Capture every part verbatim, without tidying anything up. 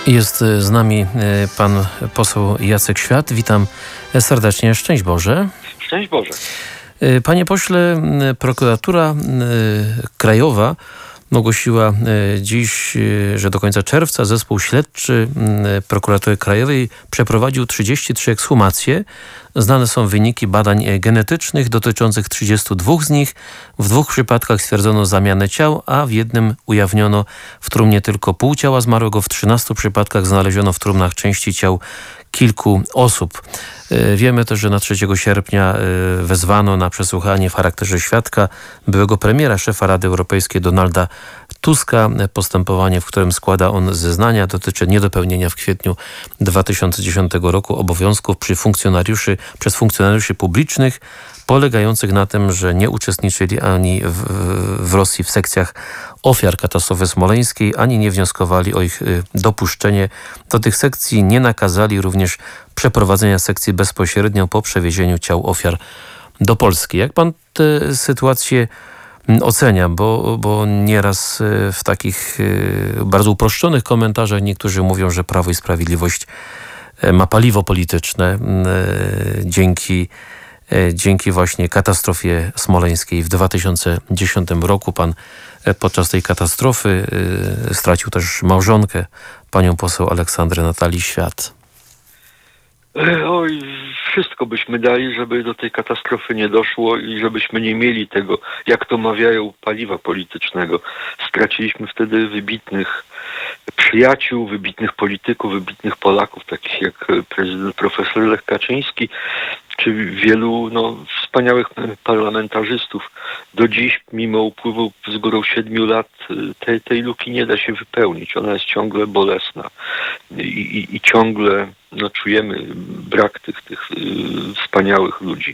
Jest z nami pan poseł Jacek Świat. Witam serdecznie. Szczęść Boże. Szczęść Boże. Panie pośle, prokuratura krajowa ogłosiła dziś, że do końca czerwca zespół śledczy prokuratury krajowej przeprowadził trzydzieści trzy ekshumacje. Znane są wyniki badań genetycznych dotyczących trzydziestu dwóch z nich. W dwóch przypadkach stwierdzono zamianę ciał, a w jednym ujawniono w trumnie tylko pół ciała zmarłego. W trzynastu przypadkach znaleziono w trumnach części ciał kilku osób. Wiemy też, że na trzeciego sierpnia wezwano na przesłuchanie w charakterze świadka byłego premiera, szefa Rady Europejskiej Donalda Tuska. Postępowanie, w którym składa on zeznania, dotyczy niedopełnienia w kwietniu dwa tysiące dziesiątego roku obowiązków przy funkcjonariuszy, przez funkcjonariuszy publicznych, polegających na tym, że nie uczestniczyli ani w, w Rosji w sekcjach ofiar katastrofy smoleńskiej, ani nie wnioskowali o ich dopuszczenie do tych sekcji. Nie nakazali również przeprowadzenia sekcji bezpośrednio po przewiezieniu ciał ofiar do Polski. Jak pan tę sytuację ocenia? Bo, bo nieraz w takich bardzo uproszczonych komentarzach niektórzy mówią, że Prawo i Sprawiedliwość ma paliwo polityczne dzięki Dzięki właśnie katastrofie smoleńskiej w dwa tysiące dziesiątym roku. Pan podczas tej katastrofy stracił też małżonkę, panią poseł Aleksandrę Natalii Świat. Oj, wszystko byśmy dali, żeby do tej katastrofy nie doszło i żebyśmy nie mieli tego, jak to mawiają, paliwa politycznego. Straciliśmy wtedy wybitnych przyjaciół, wybitnych polityków, wybitnych Polaków, takich jak prezydent profesor Lech Kaczyński, czy wielu no, wspaniałych parlamentarzystów. Do dziś, mimo upływu z górą siedmiu lat, tej, tej luki nie da się wypełnić. Ona jest ciągle bolesna i, i, i ciągle no, czujemy brak tych, tych yy, wspaniałych ludzi.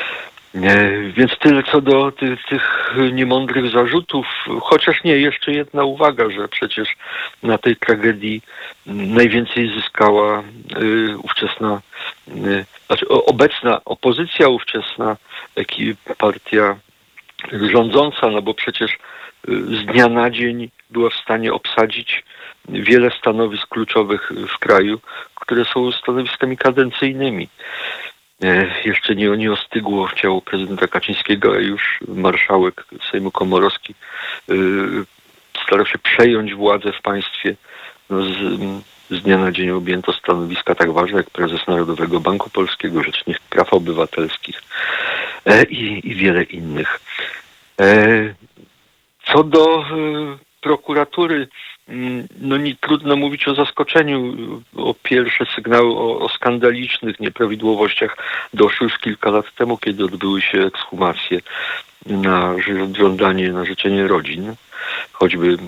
Więc tyle co do tych, tych niemądrych zarzutów, chociaż nie, jeszcze jedna uwaga, że przecież na tej tragedii najwięcej zyskała y, ówczesna, y, znaczy obecna opozycja, ówczesna partia rządząca, no bo przecież y, z dnia na dzień była w stanie obsadzić wiele stanowisk kluczowych w kraju, które są stanowiskami kadencyjnymi. Jeszcze nie, nie ostygło ciało prezydenta Kaczyńskiego, a już marszałek Sejmu Komorowski yy, starał się przejąć władzę w państwie. No z, z dnia na dzień objęto stanowiska tak ważne jak prezes Narodowego Banku Polskiego, Rzecznik Praw Obywatelskich e, i, i wiele innych. E, co do e, prokuratury, no nie trudno mówić o zaskoczeniu. O pierwsze sygnały o, o skandalicznych nieprawidłowościach doszły już kilka lat temu, kiedy odbyły się ekshumacje na żądanie, na życzenie rodzin. Choćby y,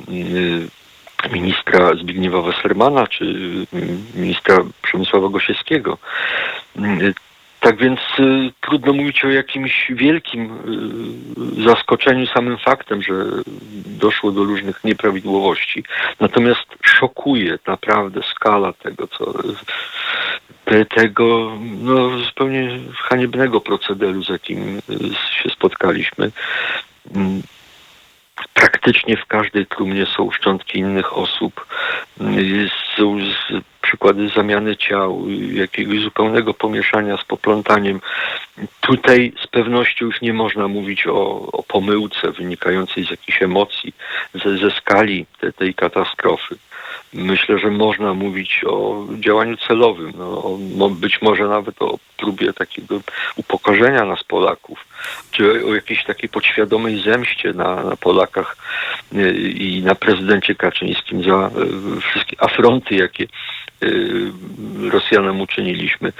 ministra Zbigniewa Wassermana czy y, ministra Przemysława Gosiewskiego. Y, Tak więc y, trudno mówić o jakimś wielkim y, zaskoczeniu samym faktem, że doszło do różnych nieprawidłowości. Natomiast szokuje naprawdę skala tego, co te, tego no, zupełnie haniebnego procederu, z jakim y, się spotkaliśmy. Y, Praktycznie w każdej trumnie są szczątki innych osób. Są przykłady zamiany ciał, jakiegoś zupełnego pomieszania z poplątaniem. Tutaj z pewnością już nie można mówić o, o pomyłce wynikającej z jakichś emocji, ze, ze skali te, tej katastrofy. Myślę, że można mówić o działaniu celowym, no, o, być może nawet o próbie takiego upokorzenia nas Polaków, czy o jakiejś takiej podświadomej zemście na, na Polakach i na prezydencie Kaczyńskim za wszystkie afronty, jakie Rosjanom uczyniliśmy.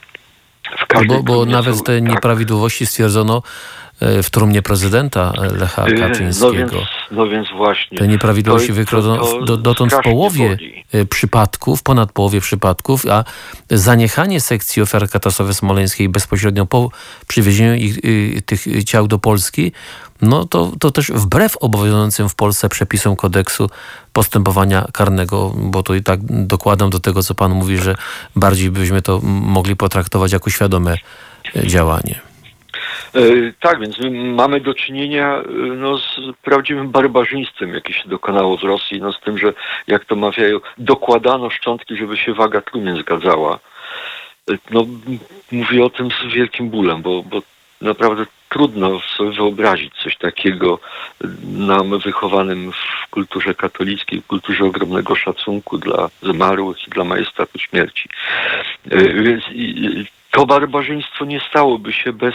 W bo bo nawet są, te tak. nieprawidłowości stwierdzono w trumnie prezydenta Lecha Kaczyńskiego. No więc, no więc właśnie. Te nieprawidłowości wykrojono do, dotąd w połowie boli. przypadków, ponad połowie przypadków, a zaniechanie sekcji ofiar katastrofy smoleńskiej bezpośrednio po przywiezieniu ich, y, tych ciał do Polski, no to, to też wbrew obowiązującym w Polsce przepisom kodeksu postępowania karnego, bo to i tak dokładam do tego, co pan mówi, że bardziej byśmy to mogli potraktować jako świadome działanie. E, tak, więc my mamy do czynienia e, no, z prawdziwym barbarzyństwem, jakie się dokonało w Rosji, no, z tym, że jak to mawiają, dokładano szczątki, żeby się waga trumien zgadzała. E, no, mówię o tym z wielkim bólem, bo, bo naprawdę trudno sobie wyobrazić coś takiego nam wychowanym w kulturze katolickiej, w kulturze ogromnego szacunku dla zmarłych i dla majestatu śmierci. Więc to barbarzyństwo nie stałoby się bez,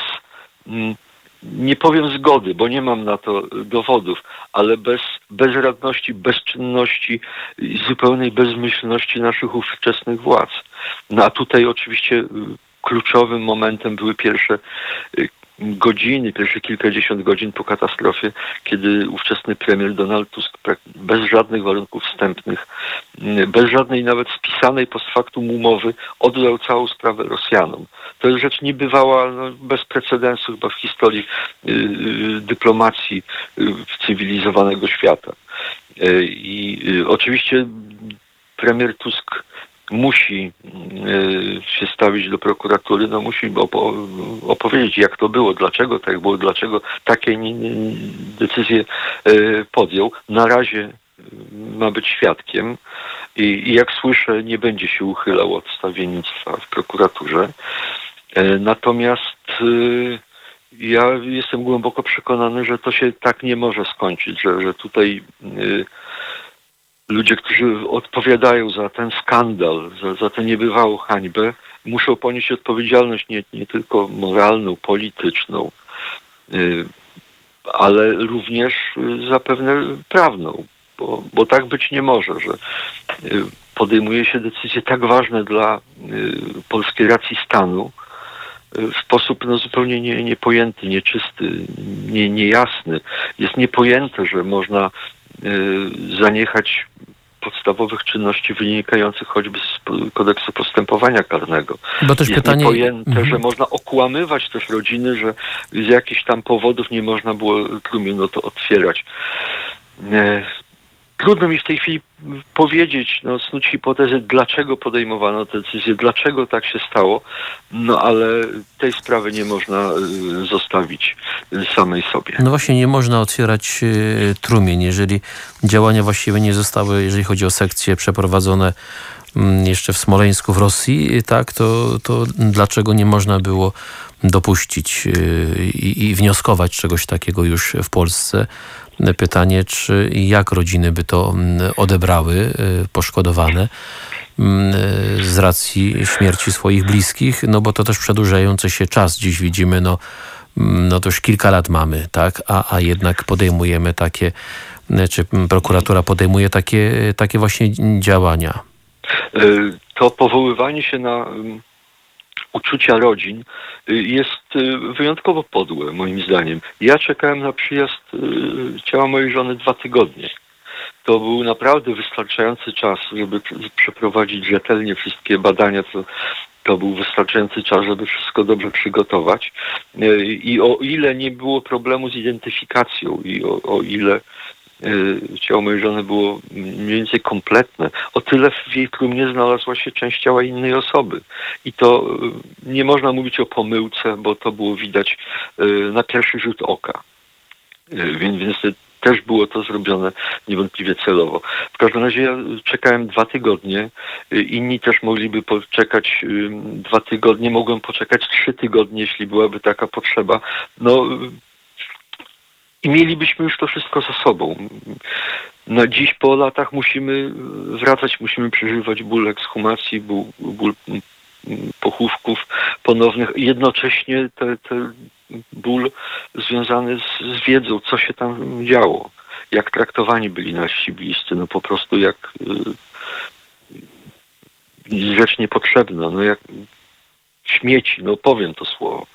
nie powiem zgody, bo nie mam na to dowodów, ale bez bezradności, bezczynności i zupełnej bezmyślności naszych ówczesnych władz. No a tutaj oczywiście kluczowym momentem były pierwsze godziny, pierwsze kilkadziesiąt godzin po katastrofie, kiedy ówczesny premier Donald Tusk bez żadnych warunków wstępnych, bez żadnej nawet spisanej post factum umowy oddał całą sprawę Rosjanom. To jest rzecz niebywała, no, bez precedensu chyba w historii yy, dyplomacji yy, cywilizowanego świata. Yy, I yy, oczywiście premier Tusk musi y, się stawić do prokuratury, no musi opo- opowiedzieć, jak to było, dlaczego tak było, dlaczego takie nie, nie, decyzje y, podjął. Na razie y, ma być świadkiem i, i jak słyszę, nie będzie się uchylał od stawiennictwa w prokuraturze. Y, natomiast y, ja jestem głęboko przekonany, że to się tak nie może skończyć, że, że tutaj y, ludzie, którzy odpowiadają za ten skandal, za, za tę niebywałą hańbę, muszą ponieść odpowiedzialność nie, nie tylko moralną, polityczną, yy, ale również yy, zapewne prawną, bo, bo tak być nie może, że yy, podejmuje się decyzje tak ważne dla yy, polskiej racji stanu yy, w sposób no, zupełnie nie, niepojęty, nieczysty, nie, niejasny. Jest niepojęte, że można zaniechać podstawowych czynności wynikających choćby z kodeksu postępowania karnego. Bo też jest pytanie... niepojęte, mhm. że można okłamywać też rodziny, że z jakichś tam powodów nie można było trumien no to otwierać. Trudno mi w tej chwili powiedzieć, no, snuć hipotezy, dlaczego podejmowano te decyzje, dlaczego tak się stało, no ale tej sprawy nie można y, zostawić y, samej sobie. No właśnie, nie można otwierać y, trumien, jeżeli działania właściwie nie zostały, jeżeli chodzi o sekcje przeprowadzone y, jeszcze w Smoleńsku w Rosji, tak, to, to dlaczego nie można było dopuścić y, i, i wnioskować czegoś takiego już w Polsce? Pytanie, czy i jak rodziny by to odebrały, poszkodowane z racji śmierci swoich bliskich, no bo to też przedłużający się czas. Dziś widzimy, no, no to już kilka lat mamy, tak, a, a jednak podejmujemy takie, czy prokuratura podejmuje takie, takie właśnie działania. To powoływanie się na uczucia rodzin jest wyjątkowo podłe, moim zdaniem. Ja czekałem na przyjazd ciała mojej żony dwa tygodnie. To był naprawdę wystarczający czas, żeby przeprowadzić rzetelnie wszystkie badania. To, to był wystarczający czas, żeby wszystko dobrze przygotować. I o ile nie było problemu z identyfikacją i o, o ile ciało mojej żony było mniej więcej kompletne, o tyle w jej trumnie znalazła się część ciała innej osoby. I to nie można mówić o pomyłce, bo to było widać na pierwszy rzut oka. Więc, więc też było to zrobione niewątpliwie celowo. W każdym razie ja czekałem dwa tygodnie, inni też mogliby poczekać dwa tygodnie, mogłem poczekać trzy tygodnie, jeśli byłaby taka potrzeba. No, i mielibyśmy już to wszystko za sobą. No dziś po latach musimy wracać, musimy przeżywać ból ekshumacji, ból, ból pochówków ponownych. Jednocześnie te, te ból związany z, z wiedzą, co się tam działo. Jak traktowani byli nasi bliscy. No po prostu jak y, rzecz niepotrzebna. No jak śmieci, no powiem to słowo.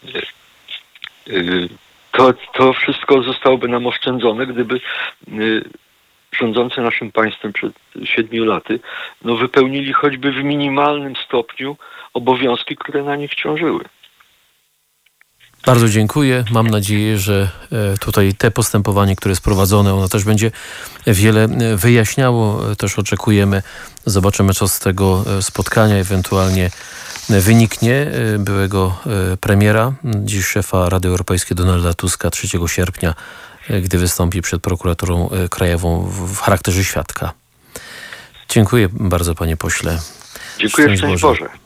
Y, To, to wszystko zostałoby nam oszczędzone, gdyby y, rządzący naszym państwem przed siedmiu laty no, wypełnili choćby w minimalnym stopniu obowiązki, które na nich ciążyły. Bardzo dziękuję. Mam nadzieję, że tutaj te postępowanie, które jest prowadzone, ono też będzie wiele wyjaśniało. Też oczekujemy, zobaczymy co z tego spotkania, ewentualnie wyniknie byłego premiera, dziś szefa Rady Europejskiej Donalda Tuska trzeciego sierpnia, gdy wystąpi przed prokuraturą krajową w charakterze świadka. Dziękuję bardzo, panie pośle. Dziękuję, szczęść Boże.